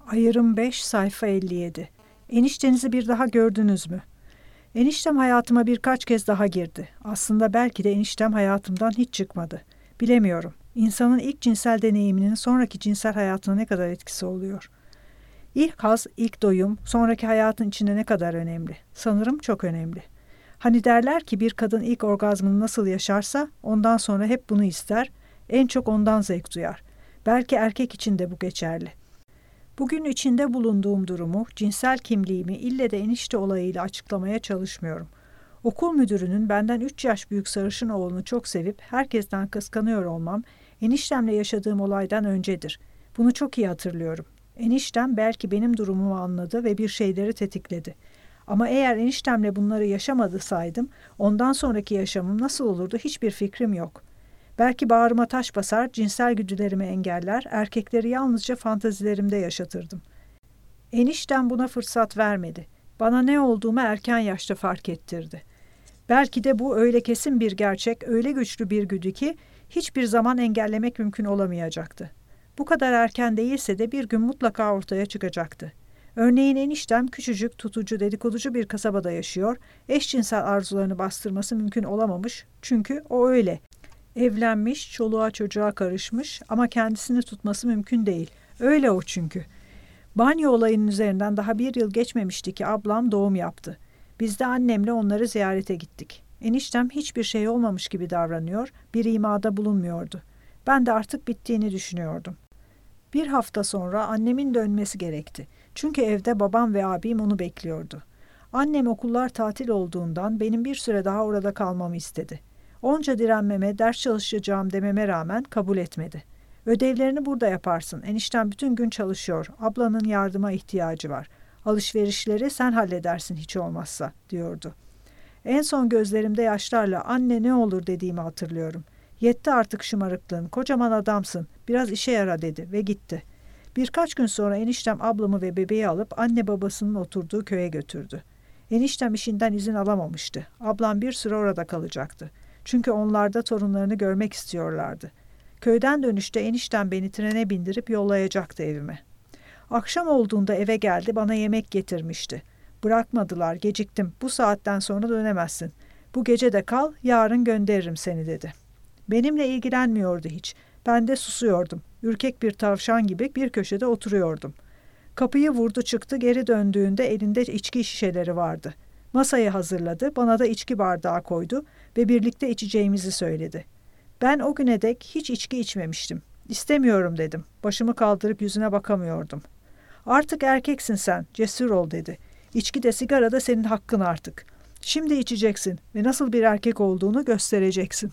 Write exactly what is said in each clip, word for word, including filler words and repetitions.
Ayırım beş sayfa elli yedi. Eniştenizi bir daha gördünüz mü? Eniştem hayatıma birkaç kez daha girdi. Aslında belki de eniştem hayatımdan hiç çıkmadı. Bilemiyorum. İnsanın ilk cinsel deneyiminin sonraki cinsel hayatına ne kadar etkisi oluyor? İlk haz, ilk doyum, sonraki hayatın içinde ne kadar önemli? Sanırım çok önemli. Hani derler ki bir kadın ilk orgazmını nasıl yaşarsa ondan sonra hep bunu ister, en çok ondan zevk duyar. Belki erkek için de bu geçerli. Bugün içinde bulunduğum durumu, cinsel kimliğimi ille de enişte olayıyla açıklamaya çalışmıyorum. Okul müdürünün benden üç yaş büyük sarışın oğlunu çok sevip herkesten kıskanıyor olmam, eniştemle yaşadığım olaydan öncedir. Bunu çok iyi hatırlıyorum. Eniştem belki benim durumumu anladı ve bir şeyleri tetikledi. Ama eğer eniştemle bunları yaşamadısaydım, ondan sonraki yaşamım nasıl olurdu hiçbir fikrim yok. Belki bağrıma taş basar, cinsel güdülerimi engeller, erkekleri yalnızca fantazilerimde yaşatırdım. Eniştem buna fırsat vermedi. Bana ne olduğumu erken yaşta fark ettirdi. Belki de bu öyle kesin bir gerçek, öyle güçlü bir güdü ki hiçbir zaman engellemek mümkün olamayacaktı. Bu kadar erken değilse de bir gün mutlaka ortaya çıkacaktı. Örneğin eniştem küçücük, tutucu, dedikoducu bir kasabada yaşıyor, eşcinsel arzularını bastırması mümkün olamamış çünkü o öyle. Evlenmiş, çoluğa çocuğa karışmış ama kendisini tutması mümkün değil. Öyle o çünkü. Banyo olayının üzerinden daha bir yıl geçmemişti ki ablam doğum yaptı. Biz de annemle onları ziyarete gittik. Eniştem hiçbir şey olmamış gibi davranıyor, bir imada bulunmuyordu. Ben de artık bittiğini düşünüyordum. Bir hafta sonra annemin dönmesi gerekti. Çünkü evde babam ve abim onu bekliyordu. Annem okullar tatil olduğundan benim bir süre daha orada kalmamı istedi. Onca direnmeme, ders çalışacağım dememe rağmen kabul etmedi. Ödevlerini burada yaparsın. Enişten bütün gün çalışıyor. Ablanın yardıma ihtiyacı var. Alışverişleri sen halledersin hiç olmazsa, diyordu. En son gözlerimde yaşlarla anne ne olur dediğimi hatırlıyorum. Yetti artık şımarıklığın, kocaman adamsın, biraz işe yara dedi ve gitti. Birkaç gün sonra eniştem ablamı ve bebeği alıp anne babasının oturduğu köye götürdü. Eniştem işinden izin alamamıştı. Ablam bir süre orada kalacaktı. Çünkü onlar da torunlarını görmek istiyorlardı. Köyden dönüşte eniştem beni trene bindirip yollayacaktı evime. Akşam olduğunda eve geldi, bana yemek getirmişti. Bırakmadılar, geciktim. Bu saatten sonra dönemezsin. Bu gece de kal, yarın gönderirim seni dedi. Benimle ilgilenmiyordu hiç. Ben de susuyordum. Ürkek bir tavşan gibi bir köşede oturuyordum. Kapıyı vurdu çıktı, geri döndüğünde elinde içki şişeleri vardı. Masayı hazırladı, bana da içki bardağı koydu ve birlikte içeceğimizi söyledi. Ben o güne dek hiç içki içmemiştim. İstemiyorum dedim. Başımı kaldırıp yüzüne bakamıyordum. Artık erkeksin sen, cesur ol dedi. İçki de sigara da senin hakkın artık. Şimdi içeceksin ve nasıl bir erkek olduğunu göstereceksin.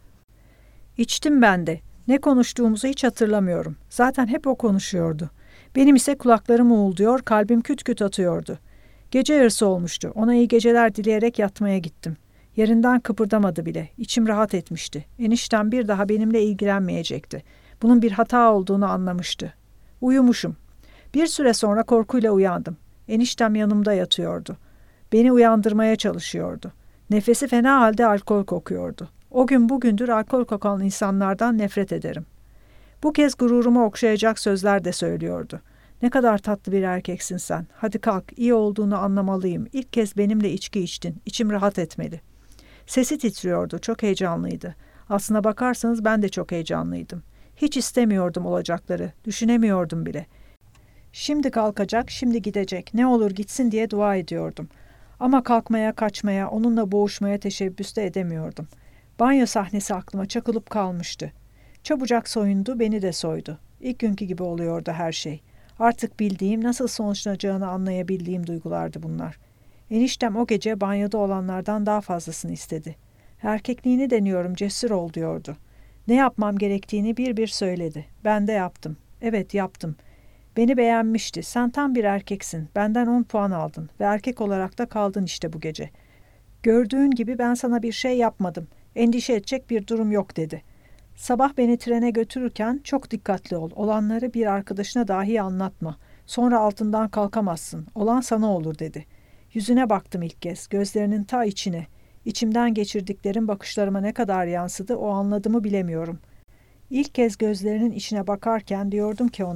İçtim ben de. Ne konuştuğumuzu hiç hatırlamıyorum. Zaten hep o konuşuyordu. Benim ise kulaklarım uğulduyor, kalbim küt küt atıyordu. Gece yarısı olmuştu. Ona iyi geceler dileyerek yatmaya gittim. Yerinden kıpırdamadı bile. İçim rahat etmişti. Eniştem bir daha benimle ilgilenmeyecekti. Bunun bir hata olduğunu anlamıştı. Uyumuşum. Bir süre sonra korkuyla uyandım. Eniştem yanımda yatıyordu. Beni uyandırmaya çalışıyordu. Nefesi fena halde alkol kokuyordu. O gün bugündür alkol kokan insanlardan nefret ederim. Bu kez gururumu okşayacak sözler de söylüyordu. Ne kadar tatlı bir erkeksin sen. Hadi kalk, iyi olduğunu anlamalıyım. İlk kez benimle içki içtin. İçim rahat etmeli. Sesi titriyordu, çok heyecanlıydı. Aslına bakarsanız ben de çok heyecanlıydım. Hiç istemiyordum olacakları, düşünemiyordum bile. Şimdi kalkacak, şimdi gidecek, ne olur gitsin diye dua ediyordum. Ama kalkmaya, kaçmaya, onunla boğuşmaya teşebbüs de edemiyordum. Banyo sahnesi aklıma çakılıp kalmıştı. Çabucak soyundu, beni de soydu. İlk günkü gibi oluyordu her şey. Artık bildiğim, nasıl sonuçlanacağını anlayabildiğim duygulardı bunlar. Eniştem o gece banyoda olanlardan daha fazlasını istedi. Erkekliğini deniyorum, cesur ol diyordu. Ne yapmam gerektiğini bir bir söyledi. Ben de yaptım. Evet yaptım. Beni beğenmişti. Sen tam bir erkeksin. Benden on puan aldın ve erkek olarak da kaldın işte bu gece. Gördüğün gibi ben sana bir şey yapmadım. Endişe edecek bir durum yok dedi. Sabah beni trene götürürken çok dikkatli ol. Olanları bir arkadaşına dahi anlatma. Sonra altından kalkamazsın. Olan sana olur dedi. Yüzüne baktım ilk kez. Gözlerinin ta içine. İçimden geçirdiklerim bakışlarıma ne kadar yansıdı o anladığımı bilemiyorum. İlk kez gözlerinin içine bakarken diyordum ki ona,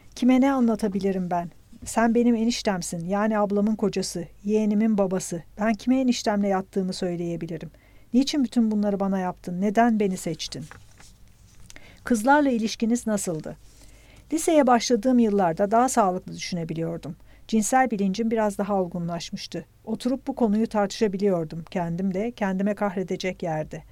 Kime ne anlatabilirim ben? Sen benim eniştemsin, yani ablamın kocası, yeğenimin babası. Ben kime eniştemle yattığımı söyleyebilirim. Niçin bütün bunları bana yaptın? Neden beni seçtin? Kızlarla ilişkiniz nasıldı? Liseye başladığım yıllarda daha sağlıklı düşünebiliyordum. Cinsel bilincim biraz daha olgunlaşmıştı. Oturup bu konuyu tartışabiliyordum kendimle, kendime kahredecek yerde.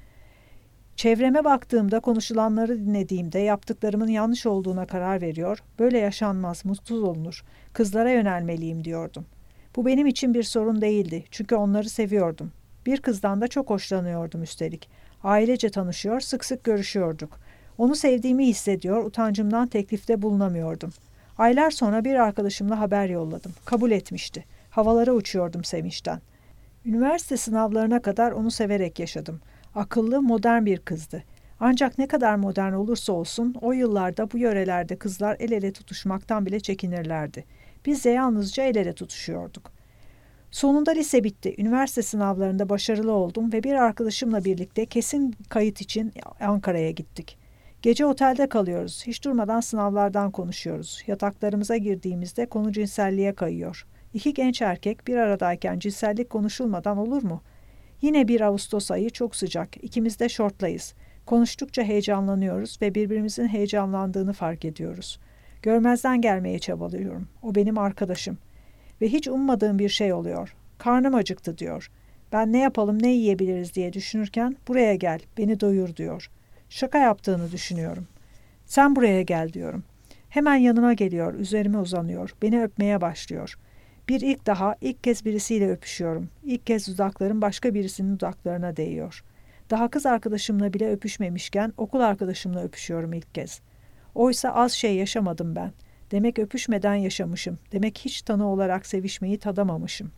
Çevreme baktığımda, konuşulanları dinlediğimde yaptıklarımın yanlış olduğuna karar veriyor, böyle yaşanmaz, mutsuz olunur, kızlara yönelmeliyim diyordum. Bu benim için bir sorun değildi, çünkü onları seviyordum. Bir kızdan da çok hoşlanıyordum üstelik. Ailece tanışıyor, sık sık görüşüyorduk. Onu sevdiğimi hissediyor, utancımdan teklifte bulunamıyordum. Aylar sonra bir arkadaşımla haber yolladım. Kabul etmişti. Havalara uçuyordum sevinçten. Üniversite sınavlarına kadar onu severek yaşadım. Akıllı, modern bir kızdı. Ancak ne kadar modern olursa olsun o yıllarda bu yörelerde kızlar el ele tutuşmaktan bile çekinirlerdi. Biz de yalnızca el ele tutuşuyorduk. Sonunda lise bitti. Üniversite sınavlarında başarılı oldum ve bir arkadaşımla birlikte kesin kayıt için Ankara'ya gittik. Gece otelde kalıyoruz. Hiç durmadan sınavlardan konuşuyoruz. Yataklarımıza girdiğimizde konu cinselliğe kayıyor. İki genç erkek bir aradayken cinsellik konuşulmadan olur mu? Yine bir Ağustos ayı, çok sıcak. İkimiz de şortlayız. Konuştukça heyecanlanıyoruz ve birbirimizin heyecanlandığını fark ediyoruz. Görmezden gelmeye çabalıyorum. O benim arkadaşım. Ve hiç ummadığım bir şey oluyor. Karnım acıktı diyor. Ben ne yapalım, ne yiyebiliriz diye düşünürken buraya gel, beni doyur diyor. Şaka yaptığını düşünüyorum. Sen buraya gel diyorum. Hemen yanıma geliyor, üzerime uzanıyor, beni öpmeye başlıyor. Bir ilk daha, ilk kez birisiyle öpüşüyorum. İlk kez dudaklarım başka birisinin dudaklarına değiyor. Daha kız arkadaşımla bile öpüşmemişken okul arkadaşımla öpüşüyorum ilk kez. Oysa az şey yaşamadım ben. Demek öpüşmeden yaşamışım. Demek hiç tanı olarak sevişmeyi tadamamışım.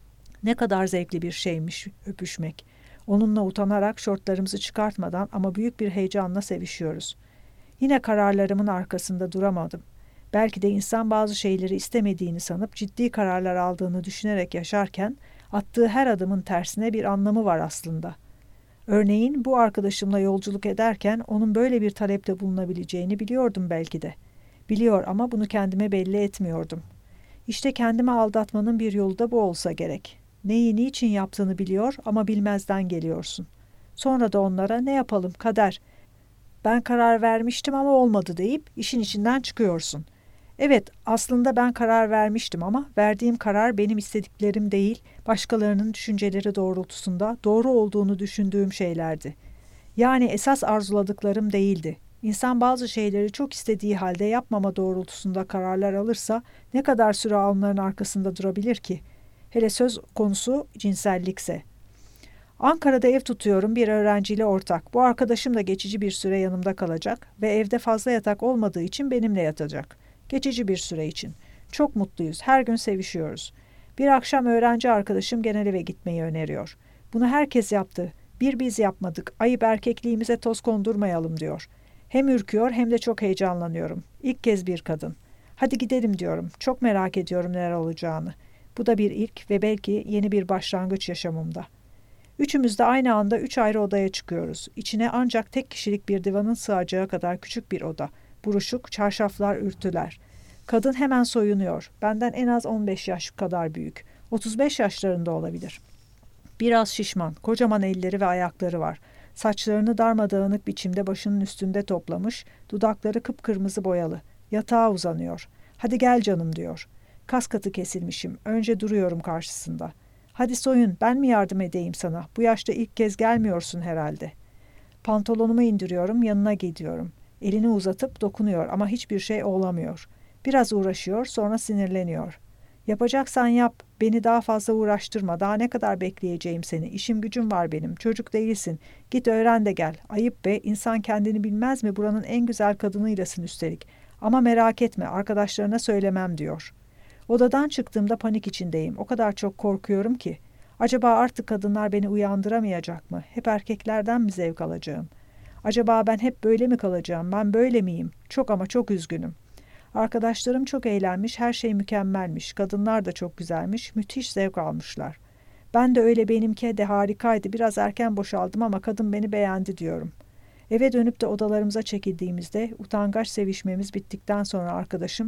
Ne kadar zevkli bir şeymiş öpüşmek. Onunla utanarak şortlarımızı çıkartmadan ama büyük bir heyecanla sevişiyoruz. Yine kararlarımın arkasında duramadım. Belki de insan bazı şeyleri istemediğini sanıp ciddi kararlar aldığını düşünerek yaşarken attığı her adımın tersine bir anlamı var aslında. Örneğin bu arkadaşımla yolculuk ederken onun böyle bir talepte bulunabileceğini biliyordum belki de. Biliyor ama bunu kendime belli etmiyordum. İşte kendimi aldatmanın bir yolu da bu olsa gerek. Neyi niçin yaptığını biliyor ama bilmezden geliyorsun. Sonra da onlara ne yapalım kader, ben karar vermiştim ama olmadı deyip işin içinden çıkıyorsun. Evet, aslında ben karar vermiştim ama verdiğim karar benim istediklerim değil, başkalarının düşünceleri doğrultusunda doğru olduğunu düşündüğüm şeylerdi. Yani esas arzuladıklarım değildi. İnsan bazı şeyleri çok istediği halde yapmama doğrultusunda kararlar alırsa ne kadar süre onların arkasında durabilir ki? Hele söz konusu cinsellikse. Ankara'da ev tutuyorum, bir öğrenciyle ortak. Bu arkadaşım da geçici bir süre yanımda kalacak ve evde fazla yatak olmadığı için benimle yatacak. Geçici bir süre için. Çok mutluyuz, her gün sevişiyoruz. Bir akşam öğrenci arkadaşım genel eve gitmeyi öneriyor. Bunu herkes yaptı. Bir biz yapmadık, ayıp erkekliğimize toz kondurmayalım diyor. Hem ürküyor hem de çok heyecanlanıyorum. İlk kez bir kadın. Hadi gidelim diyorum. Çok merak ediyorum neler olacağını. Bu da bir ilk ve belki yeni bir başlangıç yaşamımda. Üçümüz de aynı anda üç ayrı odaya çıkıyoruz. İçine ancak tek kişilik bir divanın sığacağı kadar küçük bir oda. Buruşuk, çarşaflar, örtüler. Kadın hemen soyunuyor. Benden en az on beş yaş kadar büyük. otuz beş yaşlarında olabilir. Biraz şişman, kocaman elleri ve ayakları var. Saçlarını darmadağınık biçimde başının üstünde toplamış, dudakları kıpkırmızı boyalı. Yatağa uzanıyor. Hadi gel canım diyor. Kas katı kesilmişim. Önce duruyorum karşısında. Hadi soyun, ben mi yardım edeyim sana? Bu yaşta ilk kez gelmiyorsun herhalde. Pantolonumu indiriyorum, yanına gidiyorum. Elini uzatıp dokunuyor ama hiçbir şey olamıyor. Biraz uğraşıyor, sonra sinirleniyor. Yapacaksan yap, beni daha fazla uğraştırma, daha ne kadar bekleyeceğim seni, işim gücüm var benim, çocuk değilsin, git öğren de gel, ayıp be, insan kendini bilmez mi, buranın en güzel kadınıydasın üstelik, ama merak etme, arkadaşlarına söylemem diyor. Odadan çıktığımda panik içindeyim, o kadar çok korkuyorum ki, acaba artık kadınlar beni uyandıramayacak mı, hep erkeklerden mi zevk alacağım, acaba ben hep böyle mi kalacağım, ben böyle miyim, çok ama çok üzgünüm. Arkadaşlarım çok eğlenmiş, her şey mükemmelmiş, kadınlar da çok güzelmiş, müthiş zevk almışlar. Ben de öyle benimki de harikaydı, biraz erken boşaldım ama kadın beni beğendi diyorum. Eve dönüp de odalarımıza çekildiğimizde utangaç sevişmemiz bittikten sonra arkadaşım,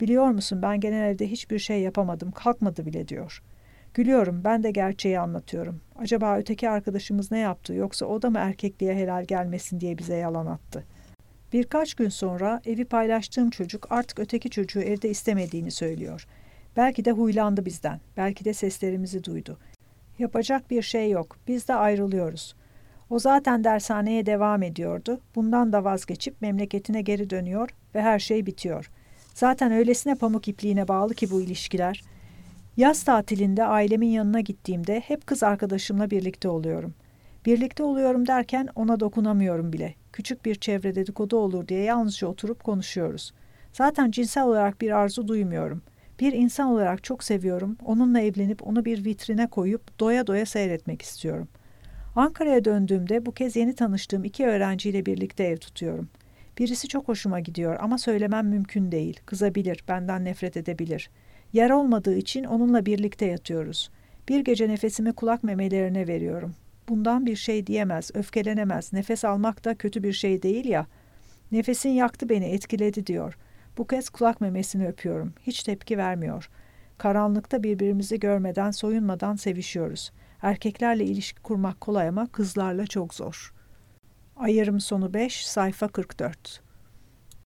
Biliyor musun, ben genel evde hiçbir şey yapamadım, kalkmadı bile diyor. Gülüyorum, ben de gerçeği anlatıyorum. Acaba öteki arkadaşımız ne yaptı, yoksa o da mı erkekliğe helal gelmesin diye bize yalan attı? Birkaç gün sonra evi paylaştığım çocuk artık öteki çocuğu evde istemediğini söylüyor. Belki de huylandı bizden, belki de seslerimizi duydu. Yapacak bir şey yok, biz de ayrılıyoruz. O zaten dershaneye devam ediyordu, bundan da vazgeçip memleketine geri dönüyor ve her şey bitiyor. Zaten öylesine pamuk ipliğine bağlı ki bu ilişkiler. Yaz tatilinde ailemin yanına gittiğimde hep kız arkadaşımla birlikte oluyorum. Birlikte oluyorum derken ona dokunamıyorum bile. Küçük bir çevre dedikodu olur diye yalnızca oturup konuşuyoruz. Zaten cinsel olarak bir arzu duymuyorum. Bir insan olarak çok seviyorum. Onunla evlenip onu bir vitrine koyup doya doya seyretmek istiyorum. Ankara'ya döndüğümde bu kez yeni tanıştığım iki öğrenciyle birlikte ev tutuyorum. Birisi çok hoşuma gidiyor ama söylemem mümkün değil. Kızabilir, benden nefret edebilir. Yer olmadığı için onunla birlikte yatıyoruz. Bir gece nefesimi kulak memelerine veriyorum. Bundan bir şey diyemez, öfkelenemez. Nefes almak da kötü bir şey değil ya. Nefesin yaktı beni, etkiledi diyor. Bu kez kulak memesini öpüyorum. Hiç tepki vermiyor. Karanlıkta birbirimizi görmeden, soyunmadan sevişiyoruz. Erkeklerle ilişki kurmak kolay ama kızlarla çok zor. Ayırım sonu beş, sayfa kırk dört.